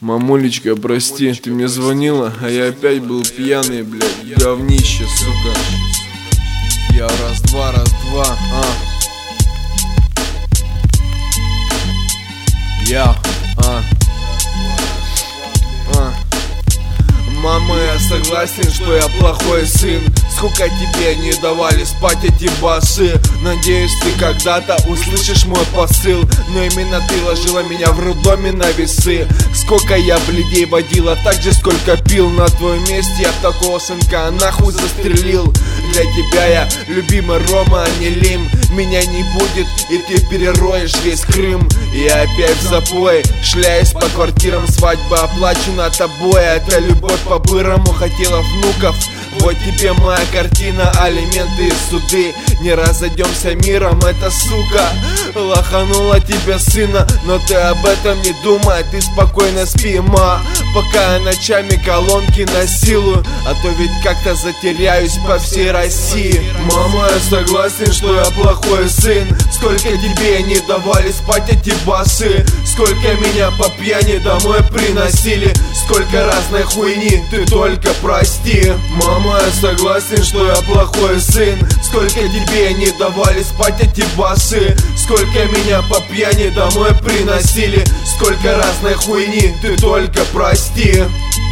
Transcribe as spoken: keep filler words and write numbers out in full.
Мамулечка, прости, ты мне звонила, а я опять был пьяный, блядь, говнище, сука. Я раз-два, раз-два, а. Я, а. А. Мама, я согласен, что я плохой сын. Сколько тебе не давали спать эти басы. Надеюсь, ты когда-то услышишь мой посыл. Но именно ты ложила меня в роддоме на весы. Сколько я бледей водила, так же сколько пил. На твоем месте я такого сынка нахуй застрелил. Для тебя я любимый Рома, а не Лим. Меня не будет, и ты перероешь весь Крым. И опять в запое, шляюсь по квартирам. Свадьба оплачена тобой, это любовь по-бырому. Хотела внуков, вот тебе моя картина. Алименты и суды, не разойдемся миром. Эта сука лоханула тебе сына, но ты об этом не думай. Ты спокойно спи, ма, пока я ночами колонки насилую. А то ведь как-то затеряюсь по всей России. Мама, я согласен, что я плохой сын. Сколько тебе не давали спать эти басы. Сколько меня по пьяни домой приносили. Сколько разной хуйни, ты только прости. Мама, я согласен, что я плохой сын. Сколько тебе не давали спать эти басы. Сколько меня по пьяни домой приносили. Сколько разной хуйни, ты только прости.